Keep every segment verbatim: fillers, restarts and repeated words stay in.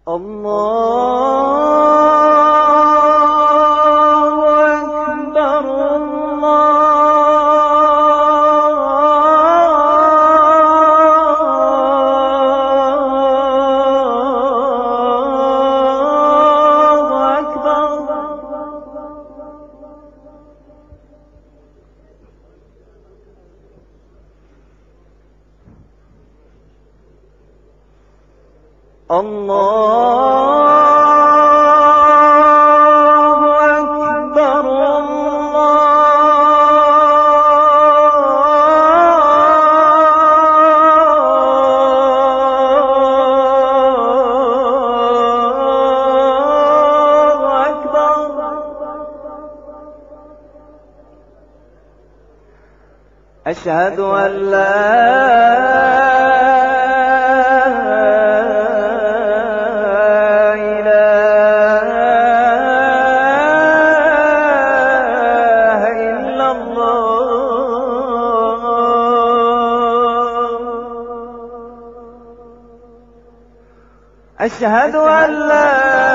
أشهد أن لا إله إلا الله. أشهد أن لا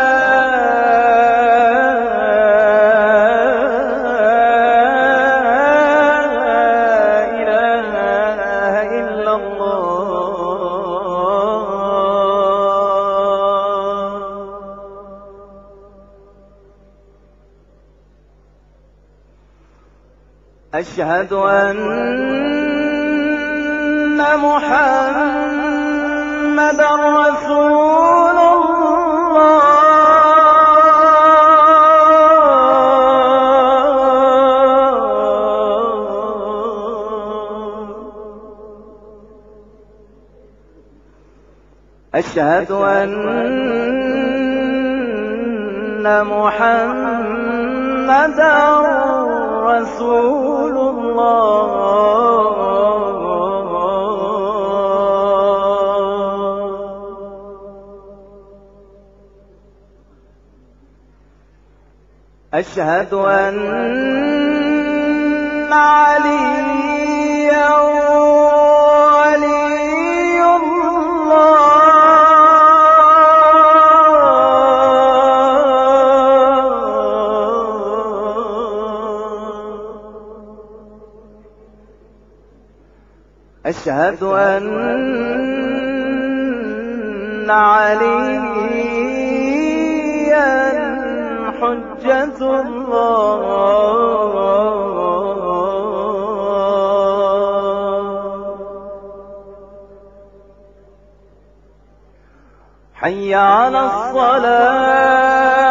أشهد أن محمدًا رسول الله. أشهد أن محمدًا رسول الله. أشهد أن عليا ولي الله. أشهد أن عليا حجة الله. حي على الصلاة.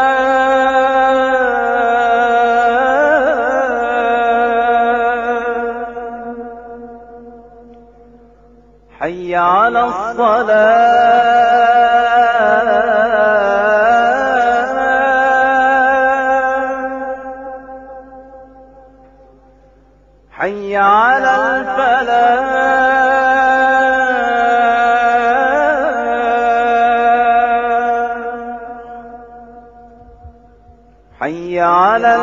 حي على الصلاة. حي على الفلاح. حي على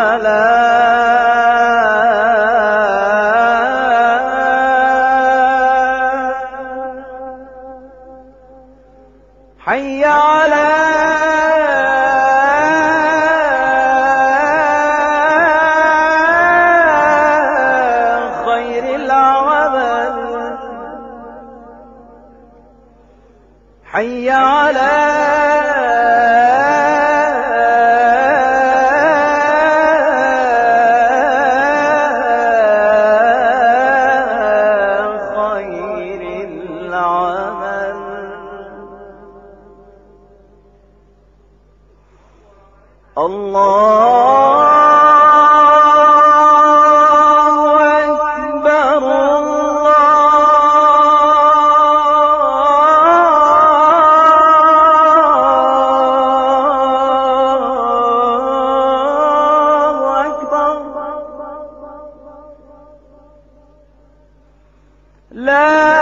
الفلاح. حي على خير العمل. حي على خير العمل. الله أكبر. الله أكبر. لا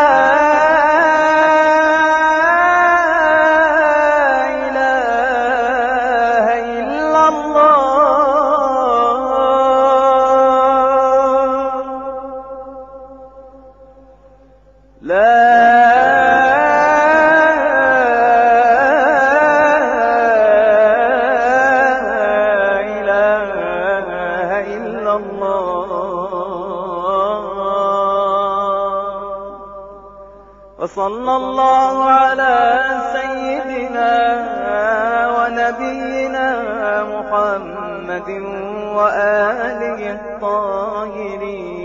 لا وصلى الله على سيدنا ونبينا محمد وآله الطاهرين.